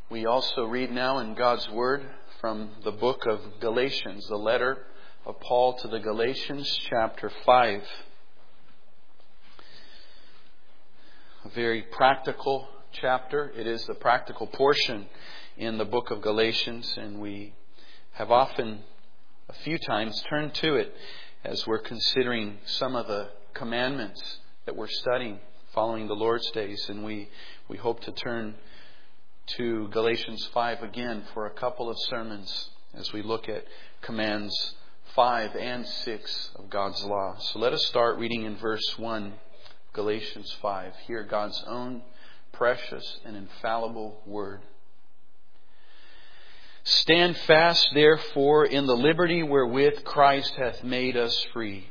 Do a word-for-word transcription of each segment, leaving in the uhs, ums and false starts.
We also read now in God's Word from the book of Galatians, the letter of Paul to the Galatians, chapter five. A very practical chapter. It is the practical portion in the book of Galatians, and we have often, a few times, turned to it as we're considering some of the commandments that we're studying following the Lord's days. And we, we hope to turn to Galatians five again for a couple of sermons as we look at commands five and six of God's law. So let us start reading in verse one, Galatians five. Hear God's own precious and infallible word. Stand fast, therefore, in the liberty wherewith Christ hath made us free,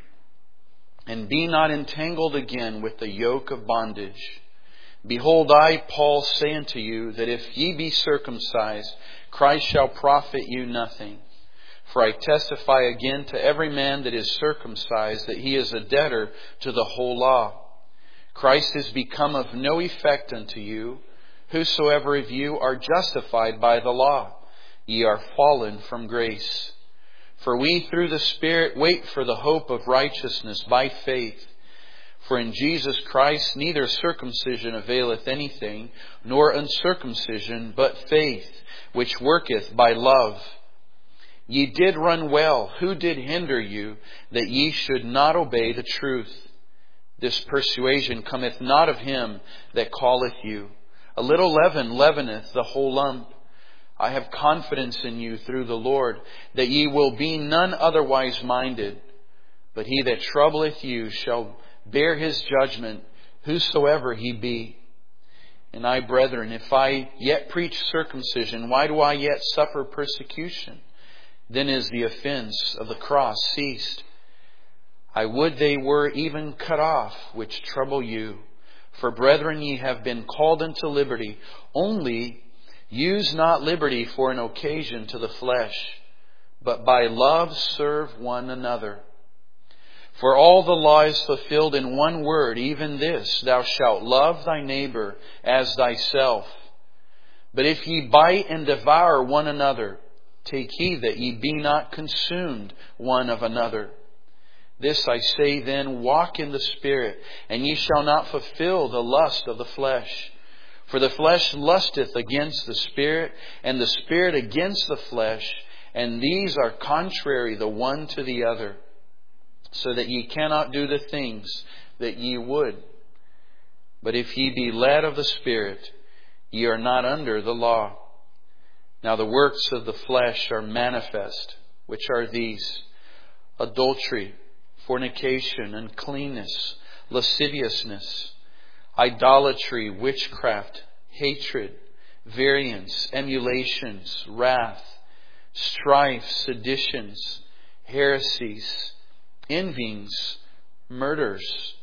and be not entangled again with the yoke of bondage. Behold, I, Paul, say unto you, that if ye be circumcised, Christ shall profit you nothing. For I testify again to every man that is circumcised, that he is a debtor to the whole law. Christ is become of no effect unto you. Whosoever of you are justified by the law, ye are fallen from grace. For we through the Spirit wait for the hope of righteousness by faith. For in Jesus Christ neither circumcision availeth anything, nor uncircumcision, but faith, which worketh by love. Ye did run well. Who did hinder you, that ye should not obey the truth? This persuasion cometh not of him that calleth you. A little leaven leaveneth the whole lump. I have confidence in you through the Lord, that ye will be none otherwise minded. But he that troubleth you shall bear his judgment, whosoever he be. And I, brethren, if I yet preach circumcision, why do I yet suffer persecution? Then is the offense of the cross ceased. I would they were even cut off, which trouble you. For, brethren, ye have been called unto liberty. Only use not liberty for an occasion to the flesh, but by love serve one another. For all the law is fulfilled in one word, even this, thou shalt love thy neighbor as thyself. But if ye bite and devour one another, take heed that ye be not consumed one of another. This I say then, walk in the Spirit, and ye shall not fulfill the lust of the flesh. For the flesh lusteth against the Spirit, and the Spirit against the flesh, and these are contrary the one to the other, so that ye cannot do the things that ye would. But if ye be led of the Spirit, ye are not under the law. Now the works of the flesh are manifest, which are these: adultery, fornication, uncleanness, lasciviousness, idolatry, witchcraft, hatred, variance, emulations, wrath, strife, seditions, heresies, envyings, murders,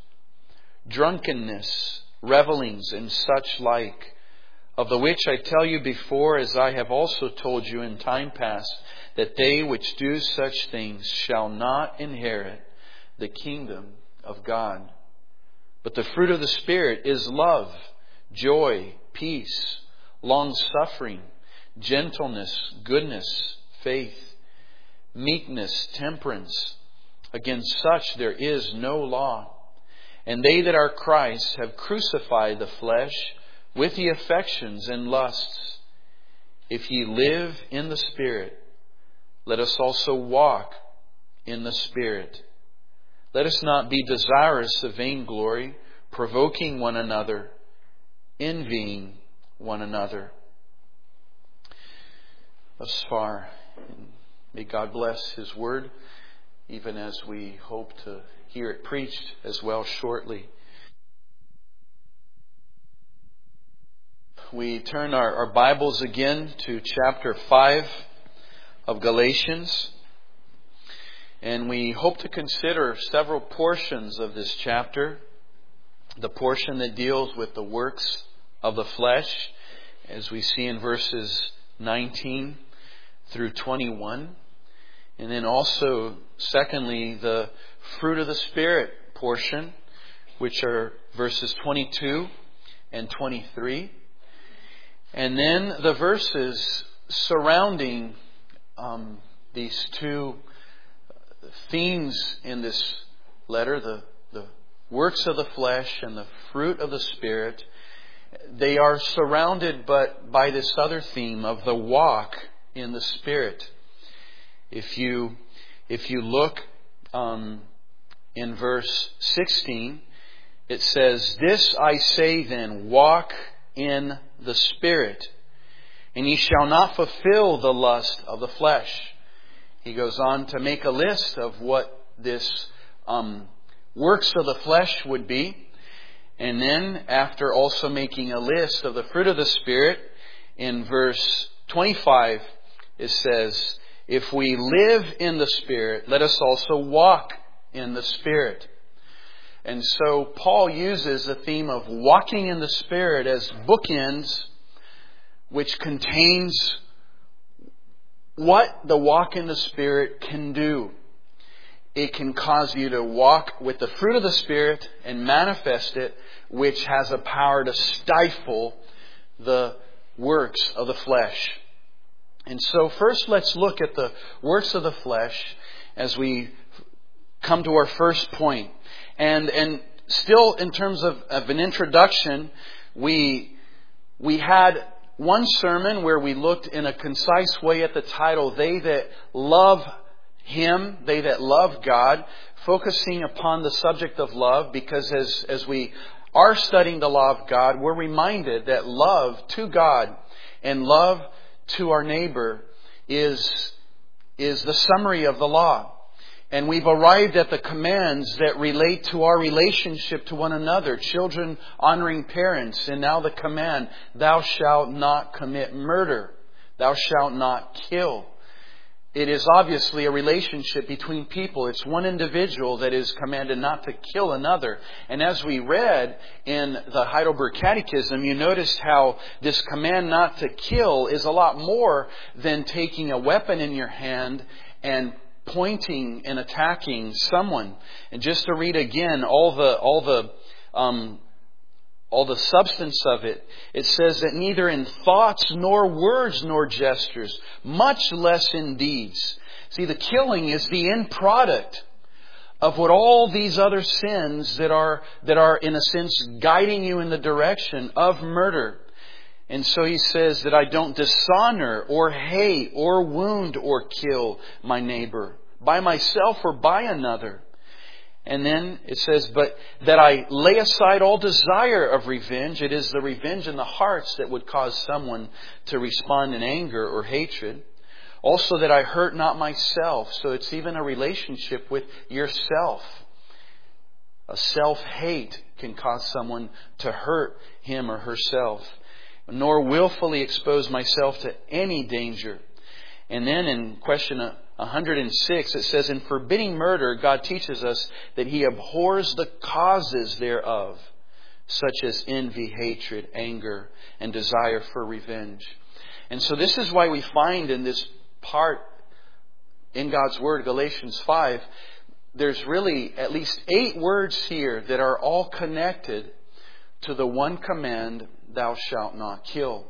drunkenness, revellings, and such like, of the which I tell you before, as I have also told you in time past, that they which do such things shall not inherit the kingdom of God. But the fruit of the Spirit is love, joy, peace, long-suffering, gentleness, goodness, faith, meekness, temperance. Against such there is no law. And they that are Christ have crucified the flesh with the affections and lusts. If ye live in the Spirit, let us also walk in the Spirit. Let us not be desirous of vainglory, provoking one another, envying one another. Thus far, may God bless His Word, even as we hope to hear it preached as well shortly. We turn our, our Bibles again to chapter five of Galatians. And we hope to consider several portions of this chapter. The portion that deals with the works of the flesh, as we see in verses nineteen through twenty-one. And then also, secondly, the fruit of the Spirit portion, which are verses twenty-two and twenty-three. And then the verses surrounding um, these two themes in this letter, the, the works of the flesh and the fruit of the Spirit, they are surrounded but by this other theme of the walk in the Spirit. If you if you look um, in verse sixteen, it says, "This I say then, walk in the Spirit, and ye shall not fulfill the lust of the flesh." He goes on to make a list of what this um, works of the flesh would be. And then, after also making a list of the fruit of the Spirit, in verse twenty-five, it says, "If we live in the Spirit, let us also walk in the Spirit." And so Paul uses the theme of walking in the Spirit as bookends, which contains what the walk in the Spirit can do. It can cause you to walk with the fruit of the Spirit and manifest it, which has a power to stifle the works of the flesh. And so first let's look at the works of the flesh as we come to our first point. And and still in terms of, of an introduction, we we had one sermon where we looked in a concise way at the title, "They That Love Him, They That Love God," focusing upon the subject of love, because as, as we are studying the law of God, we're reminded that love to God and love to our neighbor is, is the summary of the law. And we've arrived at the commands that relate to our relationship to one another. Children honoring parents. And now the command, "Thou shalt not commit murder. Thou shalt not kill." It is obviously a relationship between people. It's one individual that is commanded not to kill another. And as we read in the Heidelberg Catechism, you noticed how this command not to kill is a lot more than taking a weapon in your hand and pointing and attacking someone. And just to read again all the all the um, all the substance of it, it says that neither in thoughts nor words nor gestures, much less in deeds. See, the killing is the end product of what all these other sins that are that are in a sense guiding you in the direction of murder. And so he says that I don't dishonor or hate or wound or kill my neighbor by myself or by another. And then it says, but that I lay aside all desire of revenge. It is the revenge in the hearts that would cause someone to respond in anger or hatred. Also that I hurt not myself. So it's even a relationship with yourself. A self-hate can cause someone to hurt him or herself. Nor willfully expose myself to any danger. And then in question one hundred six, it says, in forbidding murder, God teaches us that He abhors the causes thereof, such as envy, hatred, anger, and desire for revenge. And so this is why we find in this part in God's Word, Galatians five, there's really at least eight words here that are all connected to the one command, thou shalt not kill.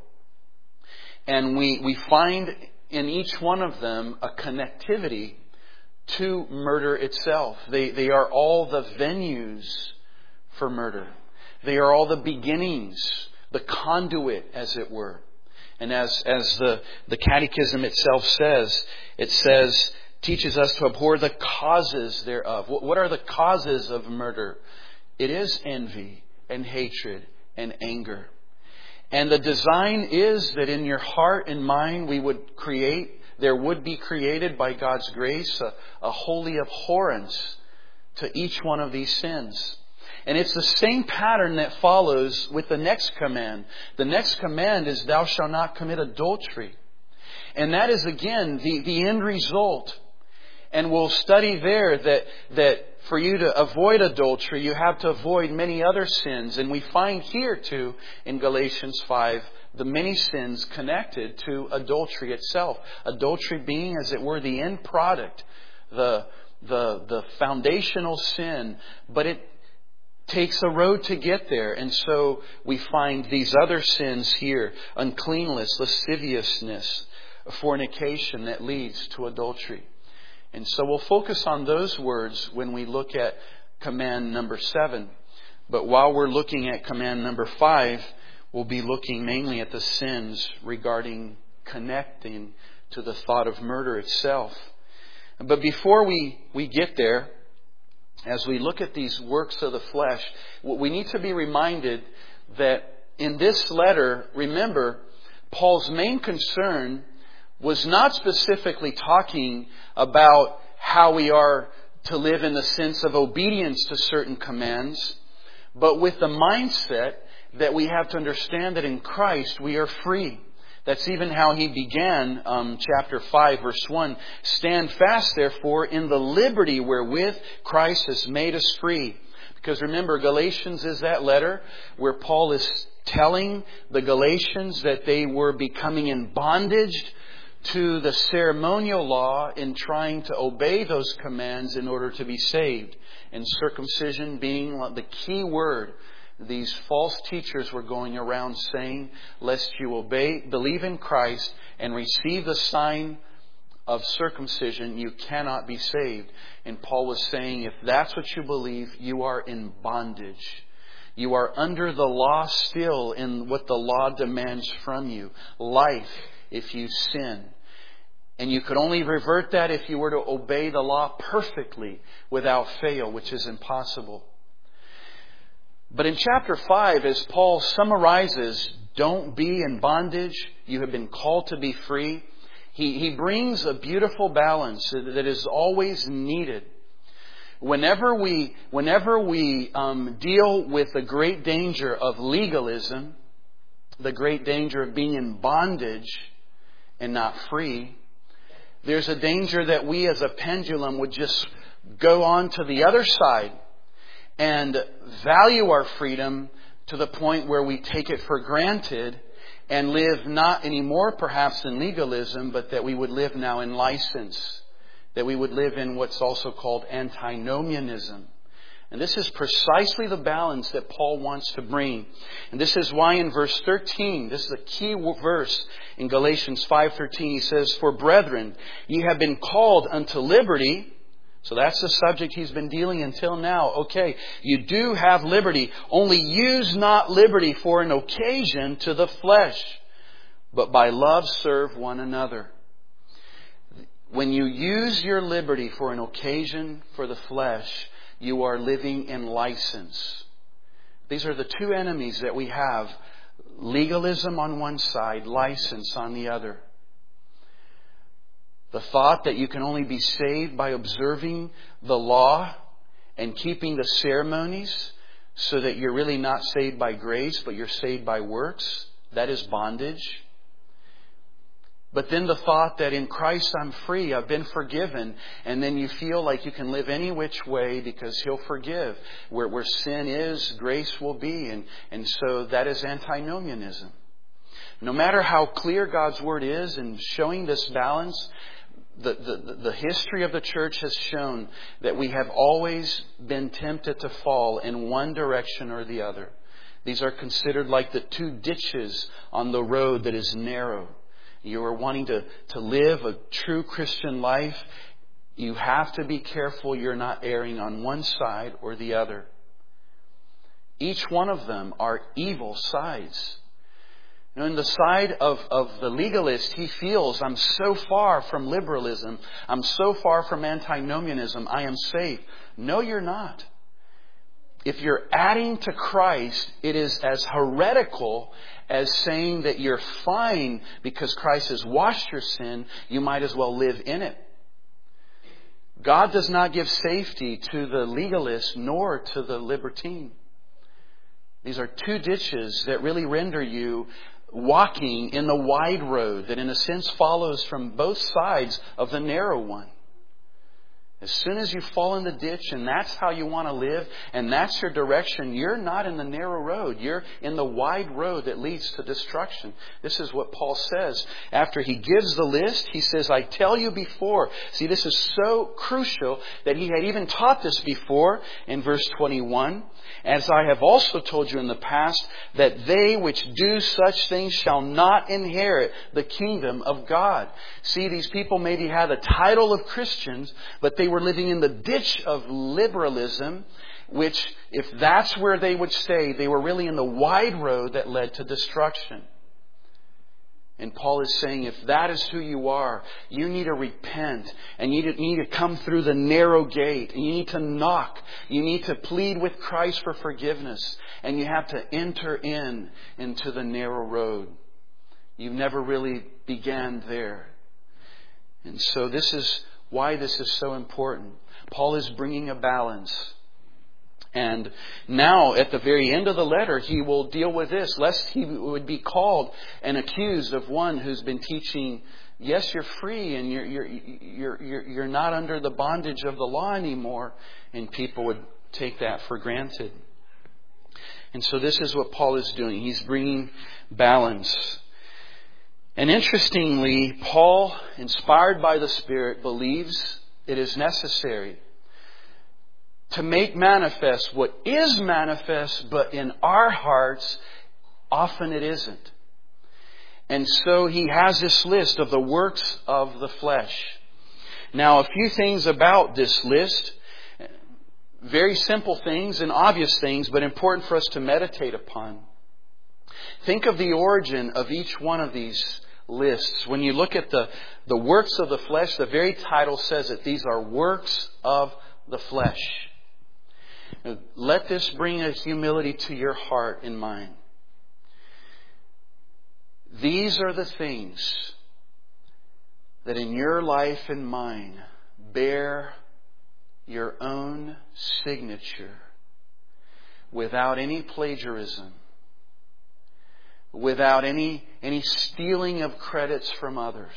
And we, we find in each one of them a connectivity to murder itself. They, they are all the venues for murder. They are all the beginnings, the conduit, as it were. And as, as the, the Catechism itself says, it says, teaches us to abhor the causes thereof. What, what are the causes of murder? It is envy and hatred and anger. And the design is that in your heart and mind we would create, there would be created by God's grace a, a holy abhorrence to each one of these sins. And it's the same pattern that follows with the next command. The next command is thou shalt not commit adultery. And that is again the, the end result. And we'll study there that, that for you to avoid adultery, you have to avoid many other sins. And we find here too, in Galatians five, the many sins connected to adultery itself. Adultery being, as it were, the end product, the, the, the foundational sin. But it takes a road to get there. And so we find these other sins here: uncleanness, lasciviousness, fornication that leads to adultery. And so we'll focus on those words when we look at command number seven. But while we're looking at command number five, we'll be looking mainly at the sins regarding connecting to the thought of murder itself. But before we, we get there, as we look at these works of the flesh, we need to be reminded that in this letter, remember, Paul's main concern was not specifically talking about how we are to live in the sense of obedience to certain commands, but with the mindset that we have to understand that in Christ we are free. That's even how he began um, chapter five, verse one. Stand fast, therefore, in the liberty wherewith Christ has made us free. Because remember, Galatians is that letter where Paul is telling the Galatians that they were becoming in bondage to the ceremonial law in trying to obey those commands in order to be saved. And circumcision being the key word. These false teachers were going around saying, lest you obey, believe in Christ and receive the sign of circumcision, you cannot be saved. And Paul was saying, if that's what you believe, you are in bondage. You are under the law still in what the law demands from you. Life if you sin. And you could only revert that if you were to obey the law perfectly without fail, which is impossible. But in chapter five, as Paul summarizes, don't be in bondage. You have been called to be free. He, he brings a beautiful balance that is always needed. Whenever we, whenever we um, deal with the great danger of legalism, the great danger of being in bondage and not free, there's a danger that we as a pendulum would just go on to the other side and value our freedom to the point where we take it for granted and live not anymore perhaps in legalism, but that we would live now in license. That we would live in what's also called antinomianism. And this is precisely the balance that Paul wants to bring. And this is why in verse thirteen, this is a key verse in Galatians five thirteen, he says, for brethren, ye have been called unto liberty. So that's the subject he's been dealing until now. Okay, you do have liberty. Only use not liberty for an occasion to the flesh, but by love serve one another. When you use your liberty for an occasion for the flesh, you are living in license. These are the two enemies that we have. Legalism on one side, license on the other. The thought that you can only be saved by observing the law and keeping the ceremonies so that you're really not saved by grace, but you're saved by works, that is bondage. But then the thought that in Christ I'm free, I've been forgiven, and then you feel like you can live any which way because He'll forgive. Where, where sin is, grace will be. And, and so that is antinomianism. No matter how clear God's Word is in showing this balance, the, the, the history of the church has shown that we have always been tempted to fall in one direction or the other. These are considered like the two ditches on the road that is narrow. You are wanting to, to live a true Christian life. You have to be careful you're not erring on one side or the other. Each one of them are evil sides. You know, in the side of, of the legalist, he feels, I'm so far from liberalism. I'm so far from antinomianism. I am safe. No, you're not. If you're adding to Christ, it is as heretical as saying that you're fine because Christ has washed your sin. You might as well live in it. God does not give safety to the legalist nor to the libertine. These are two ditches that really render you walking in the wide road that in a sense follows from both sides of the narrow one. As soon as you fall in the ditch and that's how you want to live and that's your direction, you're not in the narrow road. You're in the wide road that leads to destruction. This is what Paul says. After he gives the list, he says, I tell you before. See, this is so crucial that he had even taught this before in verse twenty-one. As I have also told you in the past, that they which do such things shall not inherit the kingdom of God. See, these people maybe had a title of Christians, but they were living in the ditch of liberalism, which, if that's where they would stay, they were really in the wide road that led to destruction. And Paul is saying, if that is who you are, you need to repent. And you need to come through the narrow gate. And you need to knock. You need to plead with Christ for forgiveness. And you have to enter in into the narrow road. You never really began there. And so this is why this is so important. Paul is bringing a balance. And now, at the very end of the letter, he will deal with this, lest he would be called and accused of one who's been teaching, yes, you're free and you're you're you're you're, you're not under the bondage of the law anymore, and people would take that for granted. And so this is what Paul is doing. He's bringing balance. And interestingly, Paul, inspired by the Spirit, believes it is necessary to make manifest what is manifest, but in our hearts, often it isn't. And so he has this list of the works of the flesh. Now, a few things about this list. Very simple things and obvious things, but important for us to meditate upon. Think of the origin of each one of these lists. When you look at the, the works of the flesh, the very title says that these are works of the flesh. Let this bring a humility to your heart and mind. These are the things that in your life and mine bear your own signature without any plagiarism, without any, any stealing of credits from others.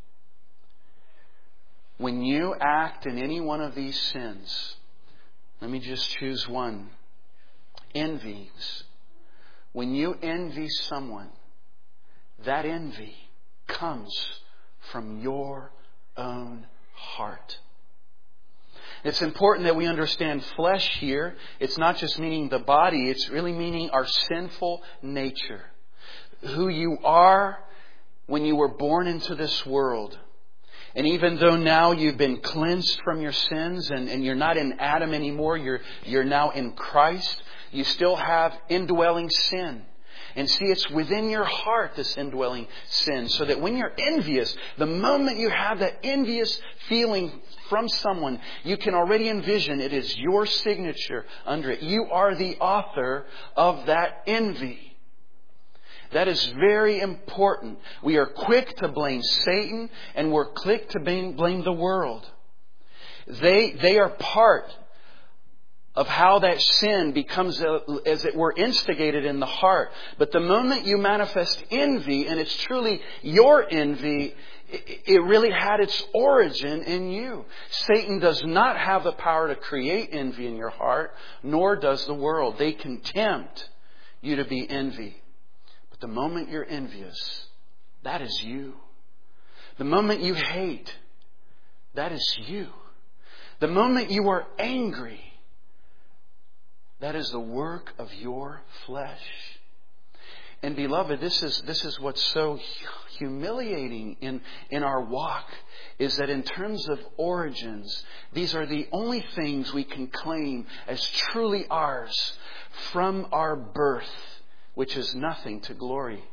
When you act in any one of these sins, let me just choose one. Envies. When you envy someone, that envy comes from your own heart. It's important that we understand flesh here. It's not just meaning the body. It's really meaning our sinful nature. Who you are when you were born into this world. And even though now you've been cleansed from your sins and, and you're not in Adam anymore, you're, you're now in Christ, you still have indwelling sin. And see, it's within your heart, this indwelling sin. So that when you're envious, the moment you have that envious feeling from someone, you can already envision it is your signature under it. You are the author of that envy. That is very important. We are quick to blame Satan and we're quick to blame, blame the world. They, they are part of how that sin becomes, a, as it were, instigated in the heart. But the moment you manifest envy, and it's truly your envy, it, it really had its origin in you. Satan does not have the power to create envy in your heart, nor does the world. They can tempt you to be envy. But the moment you're envious, that is you. The moment you hate, that is you. The moment you are angry, that is the work of your flesh. And beloved, this is this is what's so humiliating in, in our walk, is that in terms of origins, these are the only things we can claim as truly ours from our birth, which is nothing to glory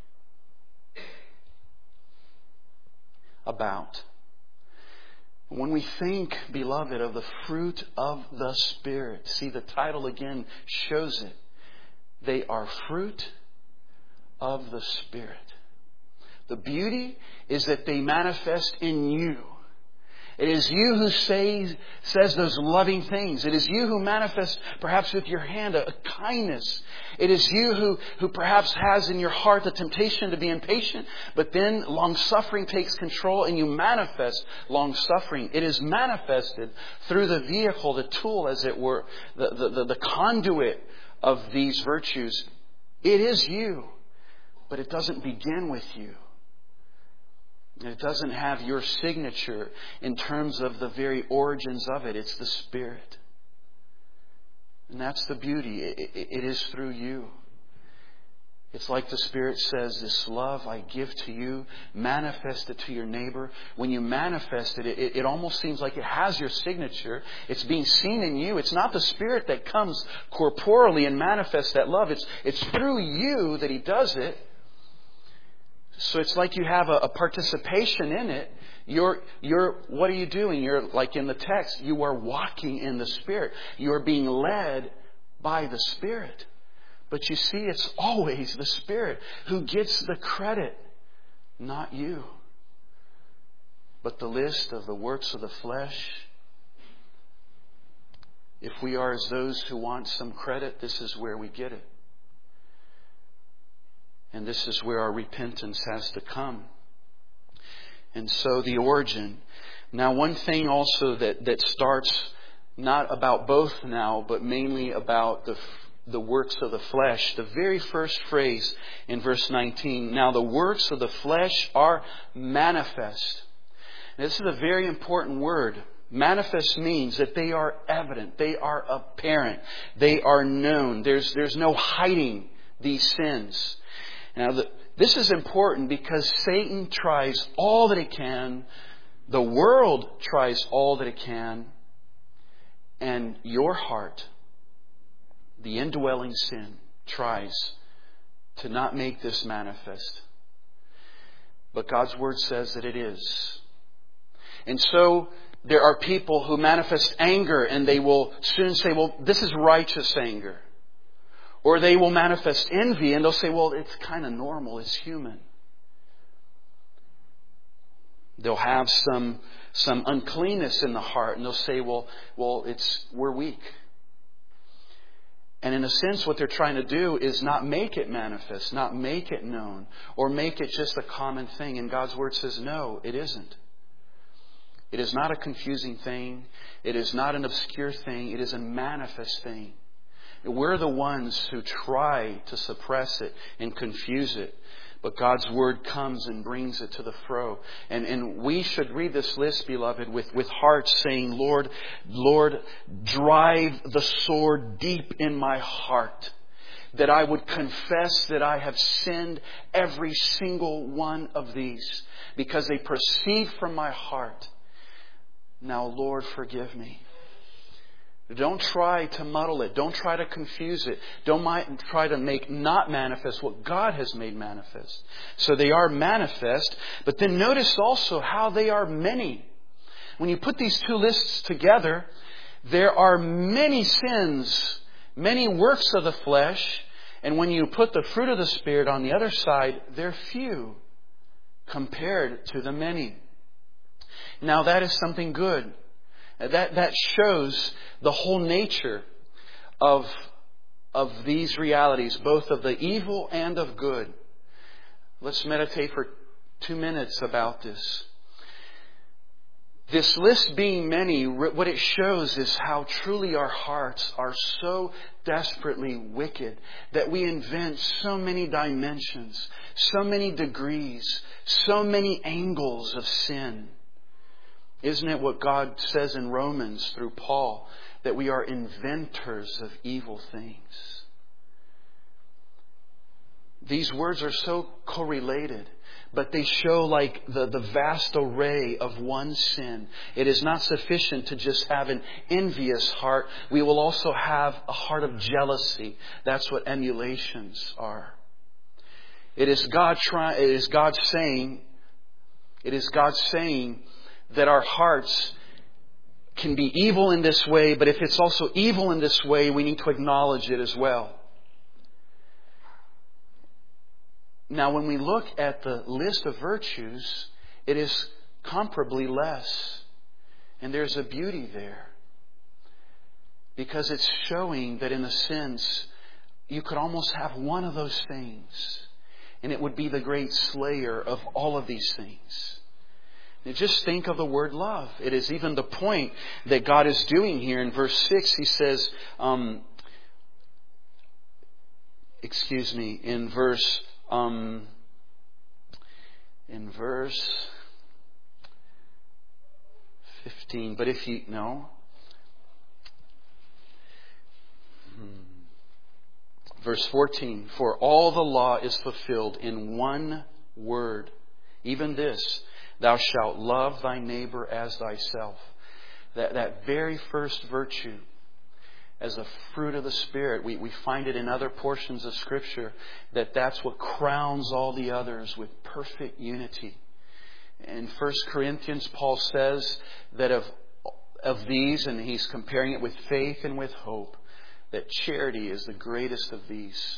about. When we think, beloved, of the fruit of the Spirit, see, the title again shows it. They are fruit of the Spirit. The beauty is that they manifest in you. It is you who say, says those loving things. It is you who manifests, perhaps with your hand, a, a kindness. It is you who, who perhaps has in your heart the temptation to be impatient, but then long-suffering takes control and you manifest long-suffering. It is manifested through the vehicle, the tool, as it were, the, the, the, the conduit of these virtues. It is you, but it doesn't begin with you. It doesn't have your signature in terms of the very origins of it. It's the Spirit. And that's the beauty. It, it, it is through you. It's like the Spirit says, this love I give to you, manifest it to your neighbor. When you manifest it, it, it almost seems like it has your signature. It's being seen in you. It's not the Spirit that comes corporally and manifests that love. It's, it's through you that He does it. So it's like you have a, a participation in it. You're, you're, what are you doing? You're like in the text, you are walking in the Spirit. You are being led by the Spirit. But you see, it's always the Spirit who gets the credit, not you. But the list of the works of the flesh, if we are as those who want some credit, this is where we get it. And this is where our repentance has to come. And so the origin. Now, one thing also that, that starts not about both now, but mainly about the the works of the flesh. The very first phrase in verse nineteen. Now the works of the flesh are manifest. Now, this is a very important word. Manifest means that they are evident. They are apparent. They are known. There's, there's no hiding these sins. Now the, this is important because Satan tries all that it can. The world tries all that it can. And your heart, the indwelling sin, tries to not make this manifest. But God's Word says that it is. And so there are people who manifest anger and they will soon say, well, this is righteous anger. Or they will manifest envy and they'll say, well, it's kind of normal, it's human. They'll have some, some uncleanness in the heart and they'll say, well, well, it's, we're weak. And in a sense, what they're trying to do is not make it manifest, not make it known, or make it just a common thing. And God's Word says, no, it isn't. It is not a confusing thing. It is not an obscure thing. It is a manifest thing. We're the ones who try to suppress it and confuse it. But God's Word comes and brings it to the fro. And, and we should read this list, beloved, with, with hearts saying, Lord, Lord, drive the sword deep in my heart. That I would confess that I have sinned every single one of these. Because they proceed from my heart. Now, Lord, forgive me. Don't try to muddle it. Don't try to confuse it. Don't try to make not manifest what God has made manifest. So they are manifest, but then notice also how they are many. When you put these two lists together, there are many sins, many works of the flesh, and when you put the fruit of the Spirit on the other side, they're few compared to the many. Now that is something good. That, that shows the whole nature of, of these realities, both of the evil and of good. Let's meditate for two minutes about this. This list being many, what it shows is how truly our hearts are so desperately wicked that we invent so many dimensions, so many degrees, so many angles of sin. Isn't it what God says in Romans through Paul, that we are inventors of evil things? These words are so correlated, but they show like the, the vast array of one sin. It is not sufficient to just have an envious heart. We will also have a heart of jealousy. That's what emulations are. It is God trying, it is God saying, it is God saying, that our hearts can be evil in this way, but if it's also evil in this way, we need to acknowledge it as well. Now, when we look at the list of virtues, it is comparably less. And there's a beauty there. Because it's showing that in a sense, you could almost have one of those things. And it would be the great slayer of all of these things. Just think of the word love. It is even the point that God is doing here. In verse six, He says, um, excuse me, in verse, um, in verse fifteen, but if you, no. Verse fourteen, for all the law is fulfilled in one word, even this, thou shalt love thy neighbor as thyself. That, that very first virtue, as a fruit of the Spirit, we, we find it in other portions of Scripture, that that's what crowns all the others with perfect unity. In First Corinthians, Paul says that of, of these, and he's comparing it with faith and with hope, that charity is the greatest of these.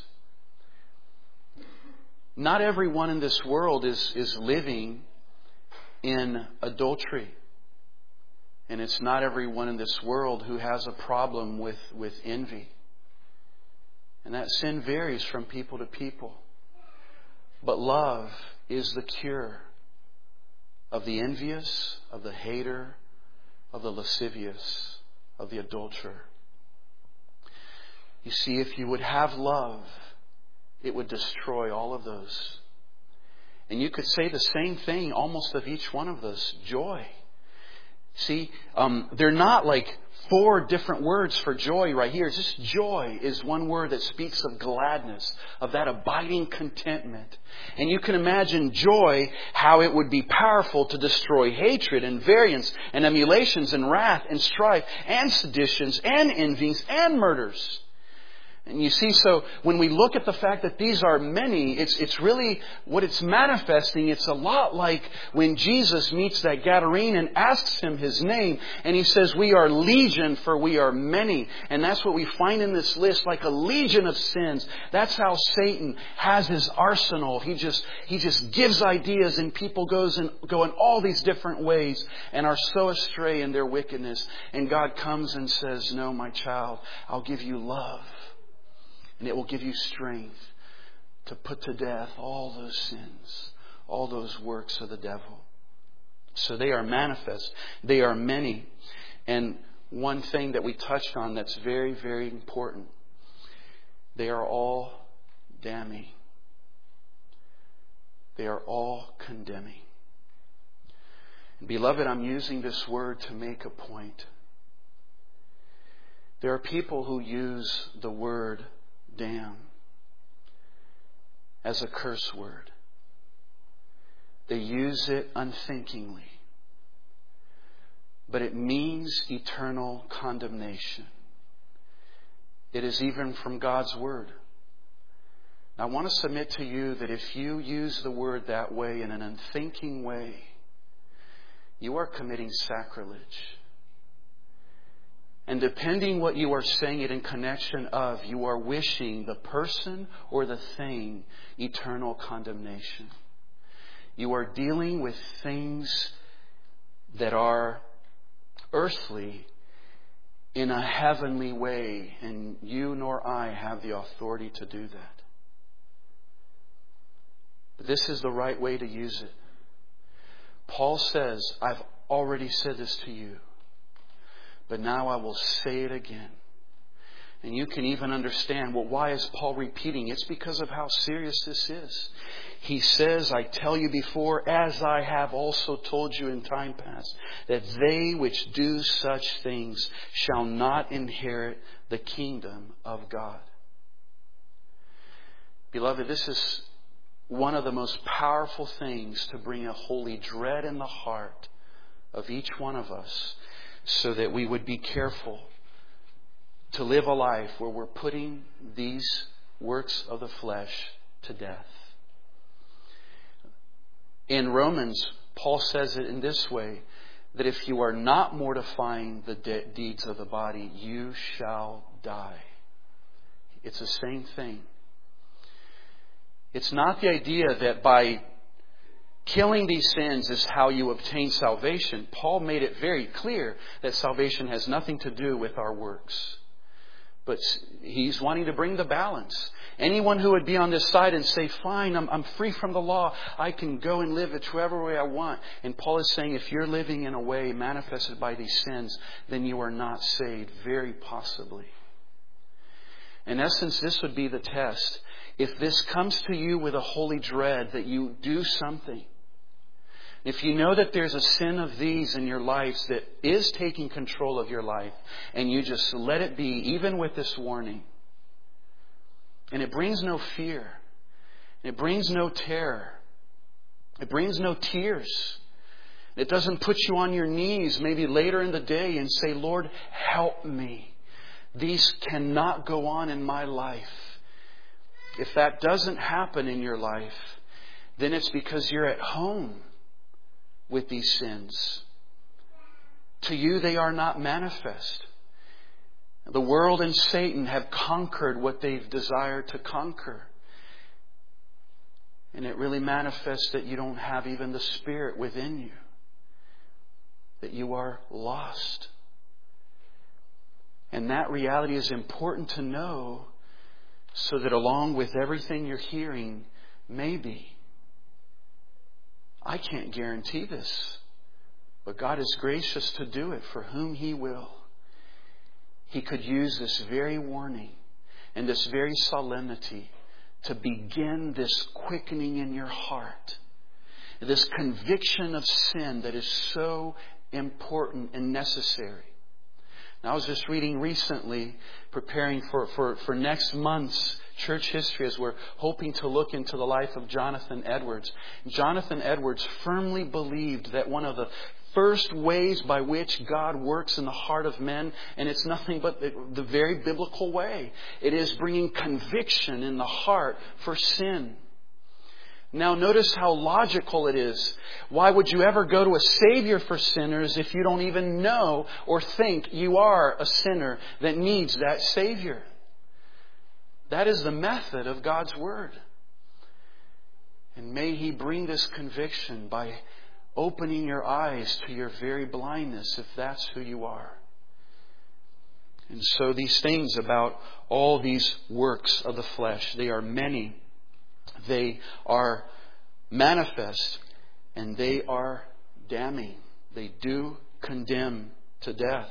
Not everyone in this world is, is living in adultery. And it's not everyone in this world who has a problem with, with envy. And that sin varies from people to people. But love is the cure of the envious, of the hater, of the lascivious, of the adulterer. You see, if you would have love, it would destroy all of those. And you could say the same thing almost of each one of those. Joy. See, um, they're not like four different words for joy right here. It's just joy is one word that speaks of gladness, of that abiding contentment. And you can imagine joy, how it would be powerful to destroy hatred and variance and emulations and wrath and strife and seditions and envies and murders. And you see, so when we look at the fact that these are many, it's it's really what it's manifesting. It's a lot like when Jesus meets that Gadarene and asks him his name. And he says, we are legion, for we are many. And that's what we find in this list, like a legion of sins. That's how Satan has his arsenal. He just he just gives ideas, and people goes and go in all these different ways and are so astray in their wickedness. And God comes and says, no, my child, I'll give you love. And it will give you strength to put to death all those sins, all those works of the devil. So they are manifest. They are many. And one thing that we touched on that's very, very important, they are all damning. They are all condemning. And beloved, I'm using this word to make a point. There are people who use the word damn as a curse word. They use it unthinkingly. But it means eternal condemnation. It is even from God's Word. Now, I want to submit to you that if you use the word that way, in an unthinking way, you are committing sacrilege. And depending what you are saying it in connection of, you are wishing the person or the thing eternal condemnation. You are dealing with things that are earthly in a heavenly way, and you nor I have the authority to do that. But this is the right way to use it. Paul says, I've already said this to you, but now I will say it again. And you can even understand, well, why is Paul repeating? It's because of how serious this is. He says, I tell you before, as I have also told you in time past, that they which do such things shall not inherit the kingdom of God. Beloved, this is one of the most powerful things to bring a holy dread in the heart of each one of us, so that we would be careful to live a life where we're putting these works of the flesh to death. In Romans, Paul says it in this way, that if you are not mortifying the de- deeds of the body, you shall die. It's the same thing. It's not the idea that by killing these sins is how you obtain salvation. Paul made it very clear that salvation has nothing to do with our works. But he's wanting to bring the balance. Anyone who would be on this side and say, fine, I'm, I'm free from the law. I can go and live whichever way I want. And Paul is saying, if you're living in a way manifested by these sins, then you are not saved, very possibly. In essence, this would be the test. If this comes to you with a holy dread that you do something, if you know that there's a sin of these in your lives that is taking control of your life, and you just let it be, even with this warning, And it brings no fear. It brings no terror. It brings no tears. It doesn't put you on your knees maybe later in the day and say, Lord, help me. These cannot go on in my life. If that doesn't happen in your life, then it's because you're at home with these sins. To you, they are not manifest. The world and Satan have conquered what they've desired to conquer. And it really manifests that you don't have even the Spirit within you. That you are lost. And that reality is important to know so that along with everything you're hearing, maybe, I can't guarantee this, but God is gracious to do it for whom He will. He could use this very warning and this very solemnity to begin this quickening in your heart. This conviction of sin that is so important and necessary. Now, I was just reading recently, preparing for, for, for next month's church history as we're hoping to look into the life of Jonathan Edwards. Jonathan Edwards firmly believed that one of the first ways by which God works in the heart of men, and it's nothing but the, the very biblical way. It is bringing conviction in the heart for sin. Now notice how logical it is. Why would you ever go to a Savior for sinners if you don't even know or think you are a sinner that needs that Savior? That is the method of God's Word. And may He bring this conviction by opening your eyes to your very blindness, if that's who you are. And so these things about all these works of the flesh, they are many. They are manifest and they are damning. They do condemn to death.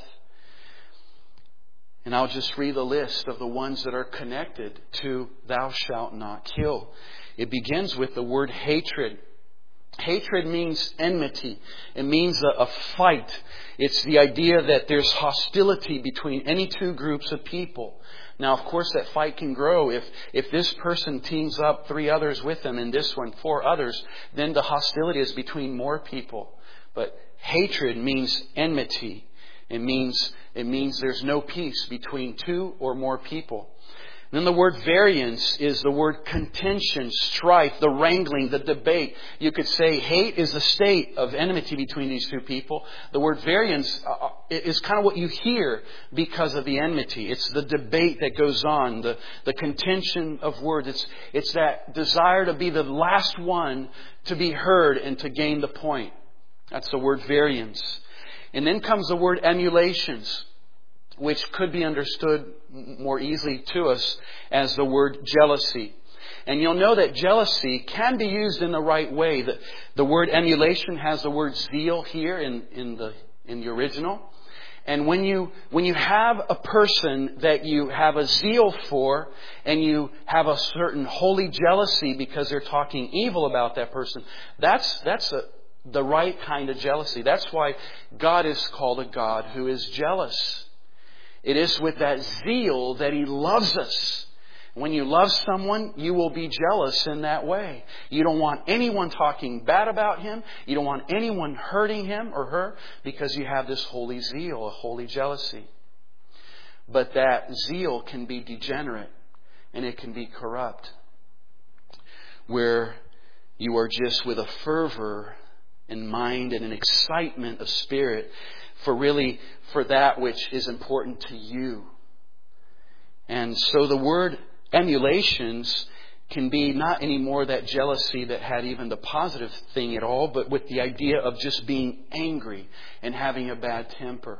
And I'll just read the list of the ones that are connected to thou shalt not kill. It begins with the word hatred. Hatred means enmity. It means a, a fight. It's the idea that there's hostility between any two groups of people. Now, of course, that fight can grow. If if this person teams up three others with them and this one four others, then the hostility is between more people. But hatred means enmity. It means it means there's no peace between two or more people. And then the word variance is the word contention, strife, the wrangling, the debate. You could say hate is the state of enmity between these two people. The word variance is kind of what you hear because of the enmity. It's the debate that goes on, the, the contention of words. It's, it's that desire to be the last one to be heard and to gain the point. That's the word variance. And then comes the word emulations, which could be understood more easily to us as the word jealousy. And you'll know that jealousy can be used in the right way. The, the word emulation has the word zeal here in, in the in the original. And when you when you have a person that you have a zeal for and you have a certain holy jealousy because they're talking evil about that person, that's that's a, the right kind of jealousy. That's why God is called a God who is jealous. It is with that zeal that He loves us. When you love someone, you will be jealous in that way. You don't want anyone talking bad about him. You don't want anyone hurting him or her because you have this holy zeal, a holy jealousy. But that zeal can be degenerate and it can be corrupt, where you are just with a fervor in mind and an excitement of spirit for really, for that which is important to you. And so the word emulations can be not anymore that jealousy that had even the positive thing at all, but with the idea of just being angry and having a bad temper.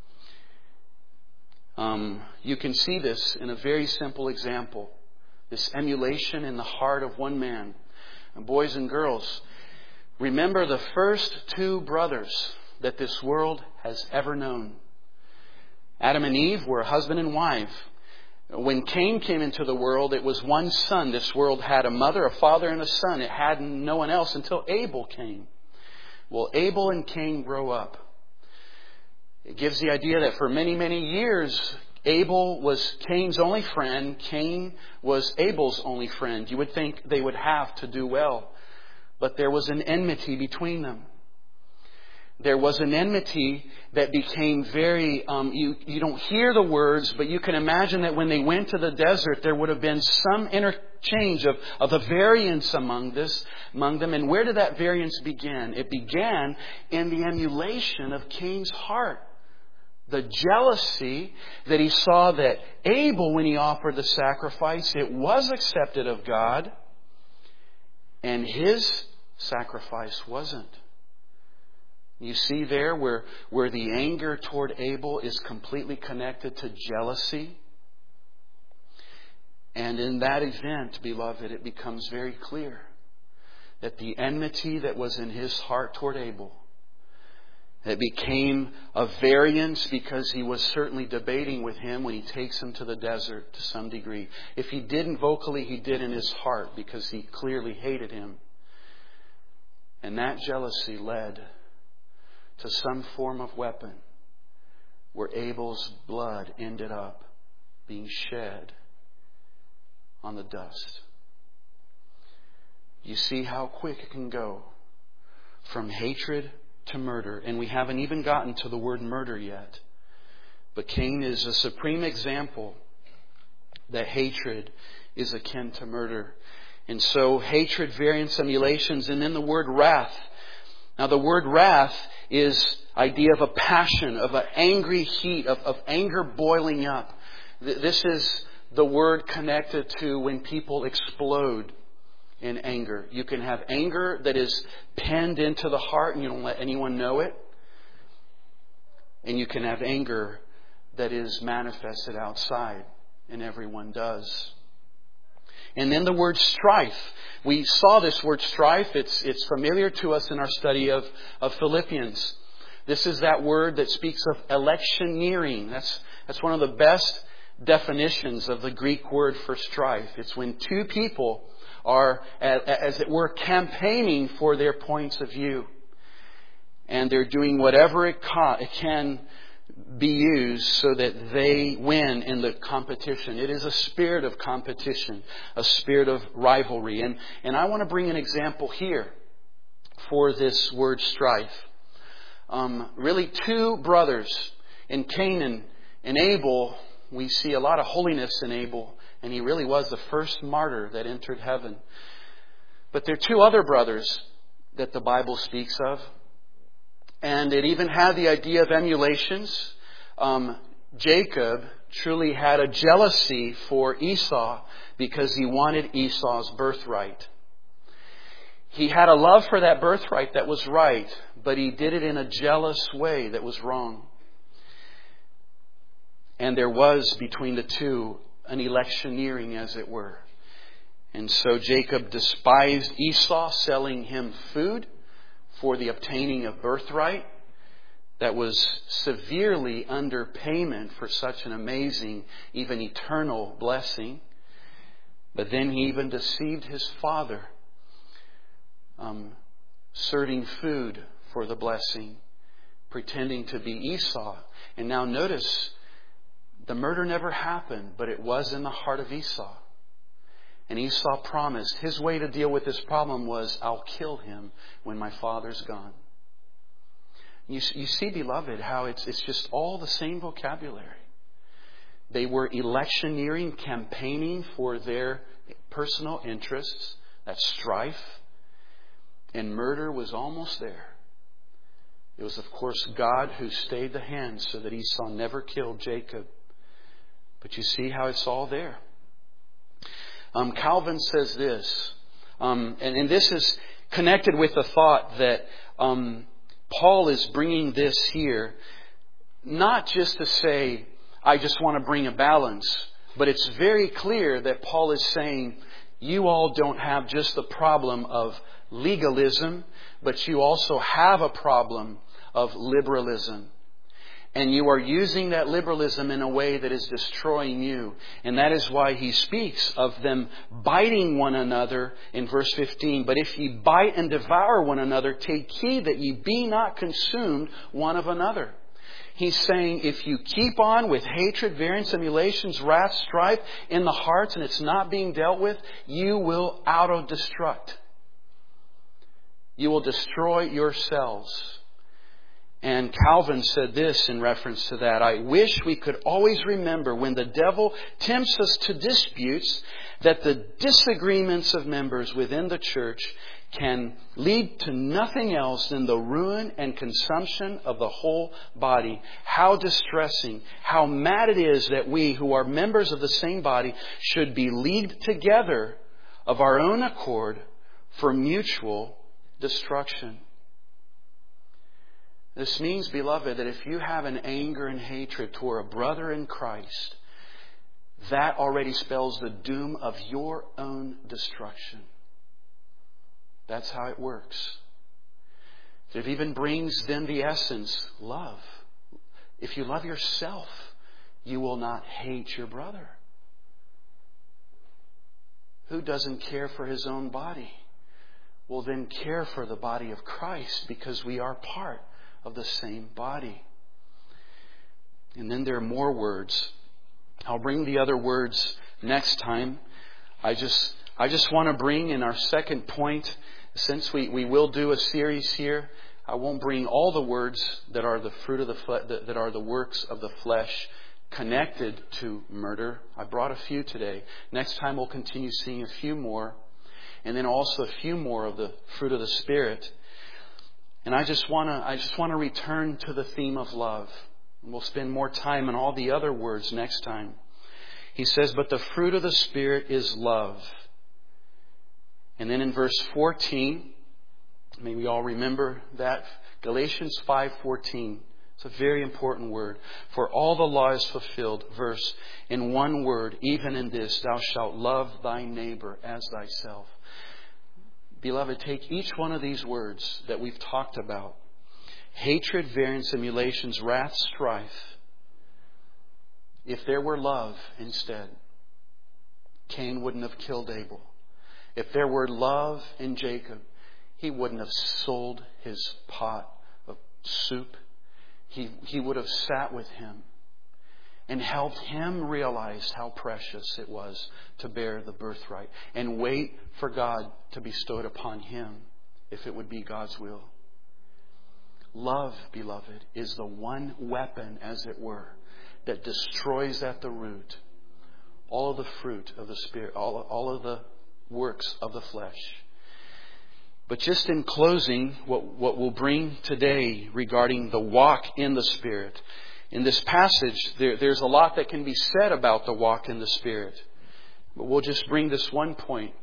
Um, you can see this in a very simple example. This emulation in the heart of one man. And boys and girls, remember the first two brothers that this world has ever known. Adam and Eve were husband and wife. When Cain came into the world, it was one son. This world had a mother, a father, and a son. It had no one else until Abel came. Well, Abel and Cain grow up. It gives the idea that for many, many years, Abel was Cain's only friend. Cain was Abel's only friend. You would think they would have to do well. But there was an enmity between them. There was an enmity that became very, um, you, you don't hear the words, but you can imagine that when they went to the desert, there would have been some interchange of, of a variance among this, among them. And where did that variance begin? It began in the emulation of Cain's heart. The jealousy that he saw that Abel, when he offered the sacrifice, it was accepted of God, and his sacrifice wasn't. You see there where, where the anger toward Abel is completely connected to jealousy. And in that event, beloved, it becomes very clear that the enmity that was in his heart toward Abel, it became a variance because he was certainly debating with him when he takes him to the desert to some degree. If he didn't vocally, he did in his heart because he clearly hated him. And that jealousy led to some form of weapon where Abel's blood ended up being shed on the dust. You see how quick it can go from hatred to murder. And we haven't even gotten to the word murder yet. But Cain is a supreme example that hatred is akin to murder. And so hatred, variance, emulations, and then the word wrath. Now the word wrath is idea of a passion, of an angry heat, of, of anger boiling up. This is the word connected to when people explode in anger. You can have anger that is penned into the heart and you don't let anyone know it. And you can have anger that is manifested outside and everyone does. And then the word strife. We saw this word strife. It's, it's familiar to us in our study of, of Philippians. This is that word that speaks of electioneering. That's, that's one of the best definitions of the Greek word for strife. It's when two people are, as it were, campaigning for their points of view. And they're doing whatever it can be used so that they win in the competition. It is a spirit of competition, a spirit of rivalry. And, and I want to bring an example here for this word strife. Um, really two brothers in Cain and Abel. We see a lot of holiness in Abel. And he really was the first martyr that entered heaven. But there are two other brothers that the Bible speaks of. And it even had the idea of emulations. Um, Jacob truly had a jealousy for Esau because he wanted Esau's birthright. He had a love for that birthright that was right, but he did it in a jealous way that was wrong. And there was between the two an electioneering, as it were. And so Jacob despised Esau, selling him food for the obtaining of birthright that was severely underpayment for such an amazing, even eternal blessing. But then he even deceived his father, um, serving food for the blessing, pretending to be Esau. And now notice, the murder never happened, but it was in the heart of Esau. And Esau promised his way to deal with this problem was, I'll kill him when my father's gone. You, you see, beloved, how it's, it's just all the same vocabulary. They were electioneering, campaigning for their personal interests. That's strife. And murder was almost there. It was, of course, God who stayed the hand so that Esau never killed Jacob. But you see how it's all there. Um, Calvin says this, um, and, and this is connected with the thought that um, Paul is bringing this here, not just to say, I just want to bring a balance, but it's very clear that Paul is saying, you all don't have just the problem of legalism, but you also have a problem of liberalism. And you are using that liberalism in a way that is destroying you. And that is why he speaks of them biting one another in verse fifteen. But if ye bite and devour one another, take heed that ye be not consumed one of another. He's saying if you keep on with hatred, variance, emulations, wrath, strife in the hearts and it's not being dealt with, you will auto-destruct. You will destroy yourselves. And Calvin said this in reference to that: I wish we could always remember when the devil tempts us to disputes that the disagreements of members within the church can lead to nothing else than the ruin and consumption of the whole body. How distressing, how mad it is that we who are members of the same body should be leagued together of our own accord for mutual destruction. This means, beloved, that if you have an anger and hatred toward a brother in Christ, that already spells the doom of your own destruction. That's how it works. It even brings then the essence, love. If you love yourself, you will not hate your brother. Who doesn't care for his own body will then care for the body of Christ, because we are part of the same body. And then there are more words. I'll bring the other words next time. I just I just want to bring in our second point, since we, we will do a series here, I won't bring all the words that are the fruit of the fle- that, that are the works of the flesh connected to murder. I brought a few today. Next time we'll continue seeing a few more, and then also a few more of the fruit of the Spirit. And I just want to I just want to return to the theme of love. And we'll spend more time on all the other words next time. He says, but the fruit of the Spirit is love. And then in verse fourteen, may we all remember that, Galatians five fourteen. It's a very important word. For all the law is fulfilled, verse, in one word, even in this, thou shalt love thy neighbor as thyself. Beloved, take each one of these words that we've talked about: hatred, variance, emulations, wrath, strife. If there were love instead, Cain wouldn't have killed Abel. If there were love in Jacob, he wouldn't have sold his pot of soup. He, he would have sat with him and helped him realize how precious it was to bear the birthright and wait for God to bestow it upon him if it would be God's will. Love, beloved, is the one weapon, as it were, that destroys at the root all of the fruit of the Spirit, all, all of the works of the flesh. But just in closing, what, what we'll bring today regarding the walk in the Spirit. In this passage, there, there's a lot that can be said about the walk in the Spirit. But we'll just bring this one point.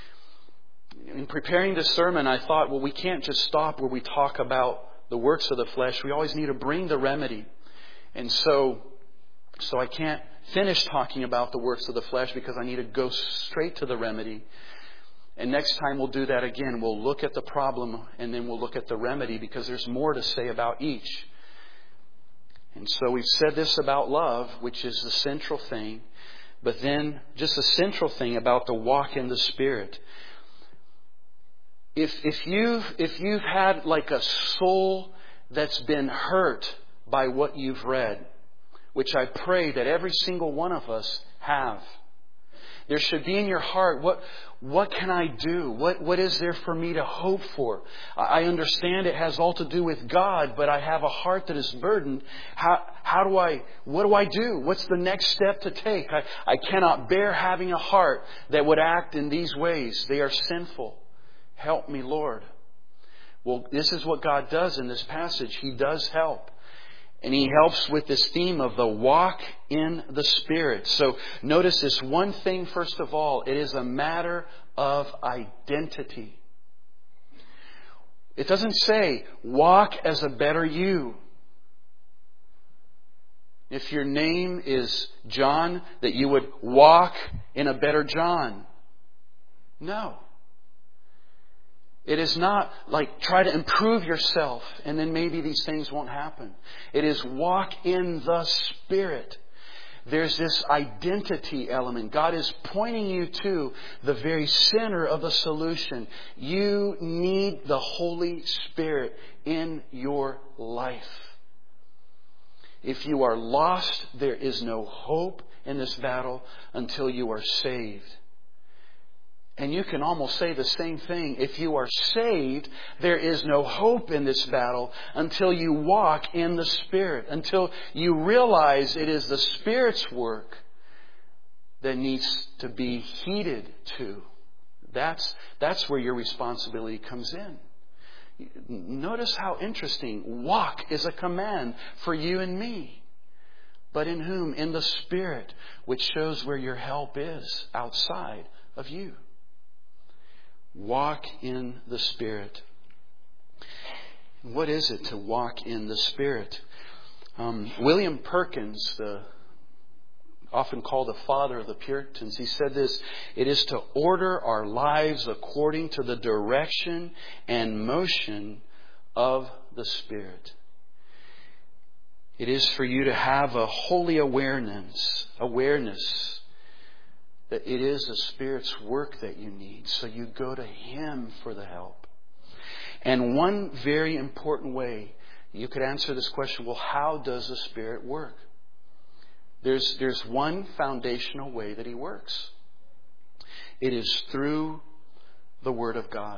In preparing this sermon, I thought, well, we can't just stop where we talk about the works of the flesh. We always need to bring the remedy. And so, so I can't finish talking about the works of the flesh because I need to go straight to the remedy. And next time we'll do that again. We'll look at the problem and then we'll look at the remedy, because there's more to say about each. And so we've said this about love, which is the central thing. But then just the central thing about the walk in the Spirit. If, if you've, if you've had like a soul that's been hurt by what you've read, which I pray that every single one of us have, there should be in your heart, what what can I do? What what is there for me to hope for? I understand it has all to do with God, but I have a heart that is burdened. How how do I what do I do? What's the next step to take? I, I cannot bear having a heart that would act in these ways. They are sinful. Help me, Lord. Well, this is what God does in this passage. He does help. And He helps with this theme of the walk in the Spirit. So notice this one thing first of all. It is a matter of identity. It doesn't say walk as a better you. If your name is John, that you would walk in a better John. No. It is not like try to improve yourself and then maybe these things won't happen. It is walk in the Spirit. There's this identity element. God is pointing you to the very center of the solution. You need the Holy Spirit in your life. If you are lost, there is no hope in this battle until you are saved. And you can almost say the same thing. If you are saved, there is no hope in this battle until you walk in the Spirit, until you realize it is the Spirit's work that needs to be heeded to. That's, that's where your responsibility comes in. Notice how interesting. Walk is a command for you and me. But in whom? In the Spirit, which shows where your help is outside of you. Walk in the Spirit. What is it to walk in the Spirit? Um, William Perkins, the often called the father of the Puritans, he said this: it is to order our lives according to the direction and motion of the Spirit. It is for you to have a holy awareness, awareness that it is the Spirit's work that you need. So you go to Him for the help. And one very important way you could answer this question, well, how does the Spirit work? There's, there's one foundational way that He works. It is through the Word of God.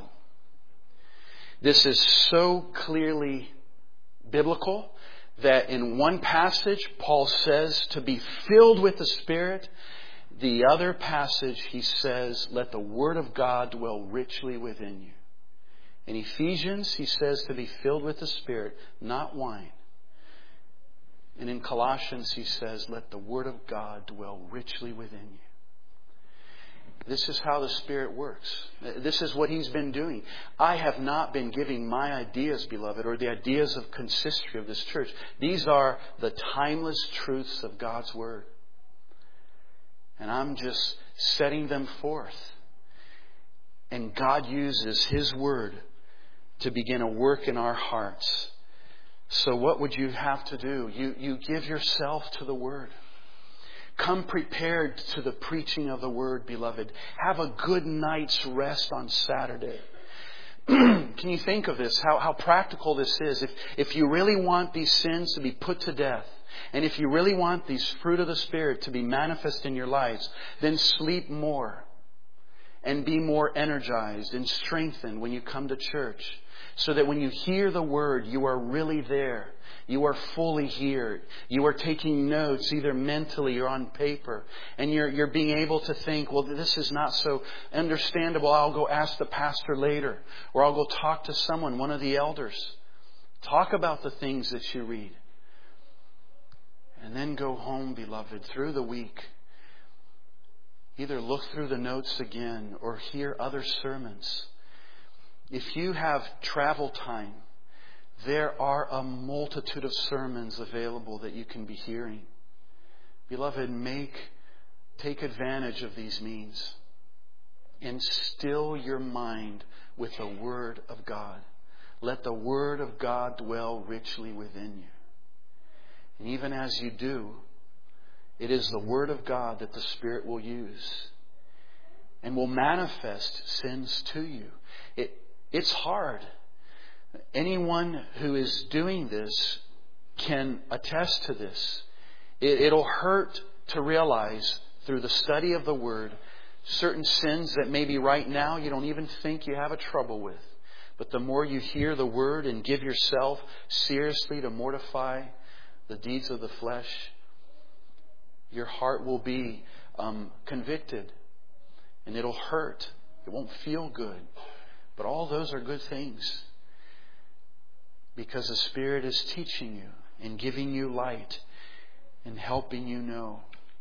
This is so clearly biblical that in one passage, Paul says to be filled with the Spirit. The other passage, he says, let the Word of God dwell richly within you. In Ephesians, he says to be filled with the Spirit, not wine. And in Colossians, he says, let the Word of God dwell richly within you. This is how the Spirit works. This is what He's been doing. I have not been giving my ideas, beloved, or the ideas of consistory of this church. These are the timeless truths of God's Word. And I'm just setting them forth. And God uses His Word to begin a work in our hearts. So what would you have to do? You, you give yourself to the Word. Come prepared to the preaching of the Word, beloved. Have a good night's rest on Saturday. Can you think of this? How, how practical this is? If, if you really want these sins to be put to death, and if you really want these fruit of the Spirit to be manifest in your lives, then sleep more and be more energized and strengthened when you come to church. So that when you hear the Word, you are really there. You are fully here. You are taking notes, either mentally or on paper. And you're, you're being able to think, well, this is not so understandable. I'll go ask the pastor later. Or I'll go talk to someone, one of the elders. Talk about the things that you read. And then go home, beloved, through the week. Either look through the notes again or hear other sermons. If you have travel time, there are a multitude of sermons available that you can be hearing. Beloved, make, take advantage of these means. And still your mind with the Word of God. Let the Word of God dwell richly within you. And even as you do, it is the Word of God that the Spirit will use and will manifest sins to you. It, it's hard. Anyone who is doing this can attest to this. It, it'll hurt to realize through the study of the Word certain sins that maybe right now you don't even think you have a trouble with. But the more you hear the Word and give yourself seriously to mortify the deeds of the flesh, your heart will be um, convicted. And it'll hurt. It won't feel good. But all those are good things. Because the Spirit is teaching you and giving you light and helping you know.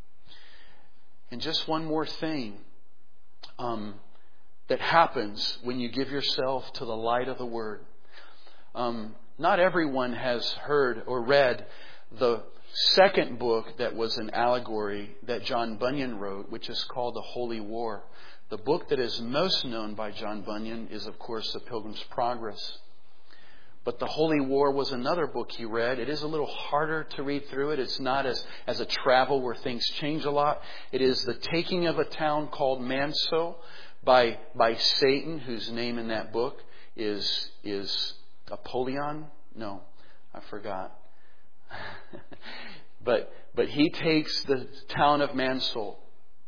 And just one more thing um, that happens when you give yourself to the light of the Word. Um, not everyone has heard or read the second book that was an allegory that John Bunyan wrote, which is called The Holy War. The book that is most known by John Bunyan is, of course, The Pilgrim's Progress. But The Holy War was another book he read. It is a little harder to read through it. It's not as, as a travel where things change a lot. It is The Taking of a Town Called Manso by, by Satan, whose name in that book is, is Apollyon. No, I forgot. but but he takes the town of Mansoul,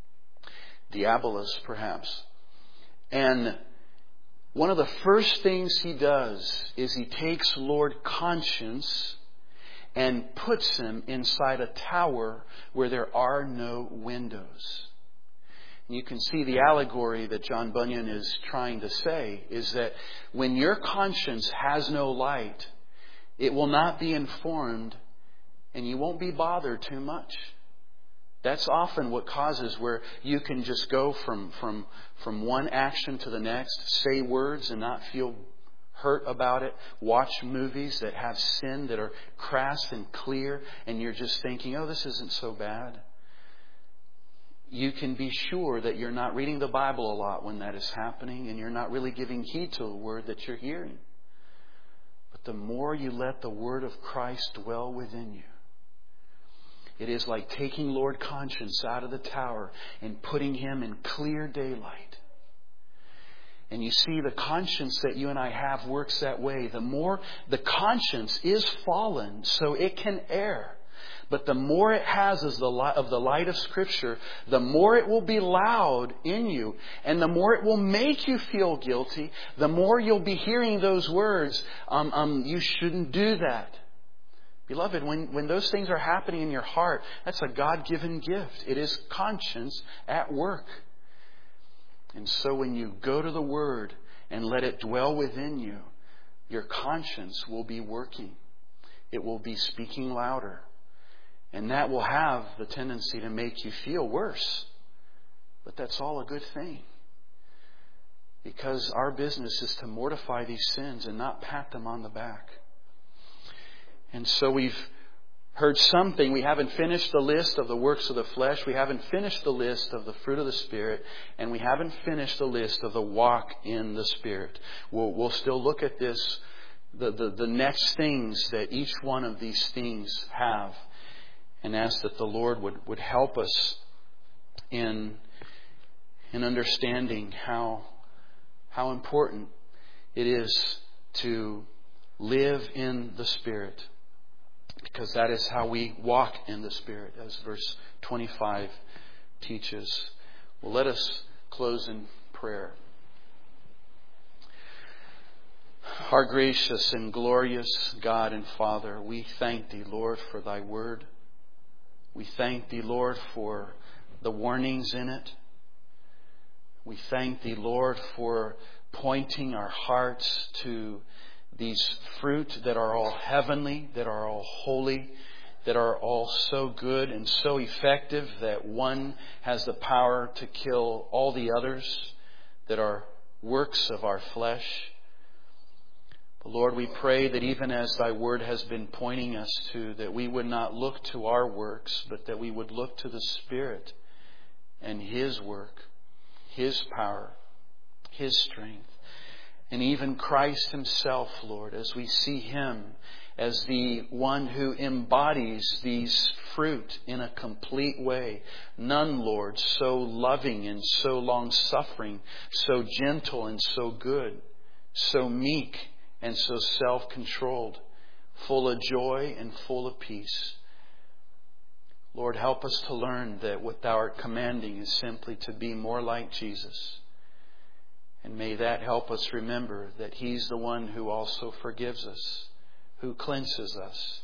Diabolus perhaps, and one of the first things he does is he takes Lord Conscience and puts him inside a tower where there are no windows. You can see the allegory that John Bunyan is trying to say is that when your conscience has no light, it will not be informed and you won't be bothered too much. That's often what causes where you can just go from, from, from one action to the next, say words and not feel hurt about it, watch movies that have sin that are crass and clear, and you're just thinking, oh, this isn't so bad. You can be sure that you're not reading the Bible a lot when that is happening, and you're not really giving heed to the word that you're hearing. But the more you let the word of Christ dwell within you, it is like taking Lord Conscience out of the tower and putting him in clear daylight. And you see, the conscience that you and I have works that way. The more the conscience is fallen, so it can err. But the more it has as the light of the light of Scripture, the more it will be loud in you. And the more it will make you feel guilty, the more you'll be hearing those words, um, um, you shouldn't do that. Beloved, when, when those things are happening in your heart, that's a God-given gift. It is conscience at work. And so when you go to the Word and let it dwell within you, your conscience will be working. It will be speaking louder. And that will have the tendency to make you feel worse. But that's all a good thing. Because our business is to mortify these sins and not pat them on the back. And so we've heard something. We haven't finished the list of the works of the flesh. We haven't finished the list of the fruit of the Spirit. And we haven't finished the list of the walk in the Spirit. We'll, we'll still look at this, the, the, the next things that each one of these things have. And ask that the Lord would, would help us in, in understanding how, how important it is to live in the Spirit. Because that is how we walk in the Spirit, as verse twenty-five teaches. Well, let us close in prayer. Our gracious and glorious God and Father, we thank Thee, Lord, for Thy Word. We thank Thee, Lord, for the warnings in it. We thank Thee, Lord, for pointing our hearts to these fruit that are all heavenly, that are all holy, that are all so good and so effective that one has the power to kill all the others that are works of our flesh. But Lord, we pray that even as Thy Word has been pointing us to, that we would not look to our works, but that we would look to the Spirit and His work, His power, His strength. And even Christ Himself, Lord, as we see Him as the one who embodies these fruit in a complete way. None, Lord, so loving and so long-suffering, so gentle and so good, so meek and so self-controlled, full of joy and full of peace. Lord, help us to learn that what Thou art commanding is simply to be more like Jesus. And may that help us remember that He's the one who also forgives us, who cleanses us,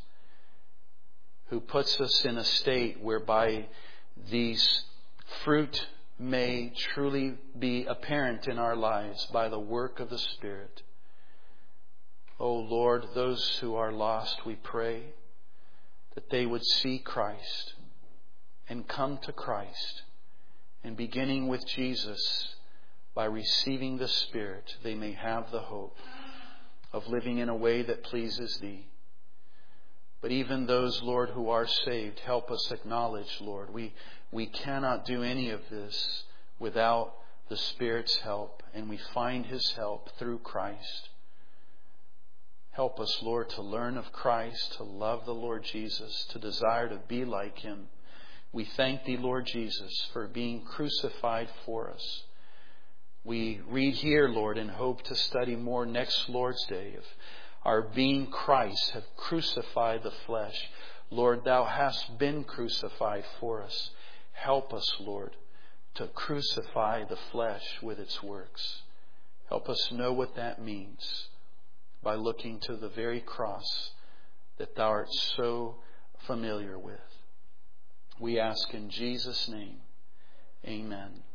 who puts us in a state whereby these fruit may truly be apparent in our lives by the work of the Spirit. Oh Lord, those who are lost, we pray that they would see Christ and come to Christ. And beginning with Jesus, by receiving the Spirit, they may have the hope of living in a way that pleases Thee. But even those, Lord, who are saved, help us acknowledge, Lord, we, we cannot do any of this without the Spirit's help, and we find His help through Christ. Help us, Lord, to learn of Christ, to love the Lord Jesus, to desire to be like Him. We thank Thee, Lord Jesus, for being crucified for us. We read here, Lord, and hope to study more next Lord's Day of our being Christ have crucified the flesh. Lord, Thou hast been crucified for us. Help us, Lord, to crucify the flesh with its works. Help us know what that means by looking to the very cross that Thou art so familiar with. We ask in Jesus' name, amen.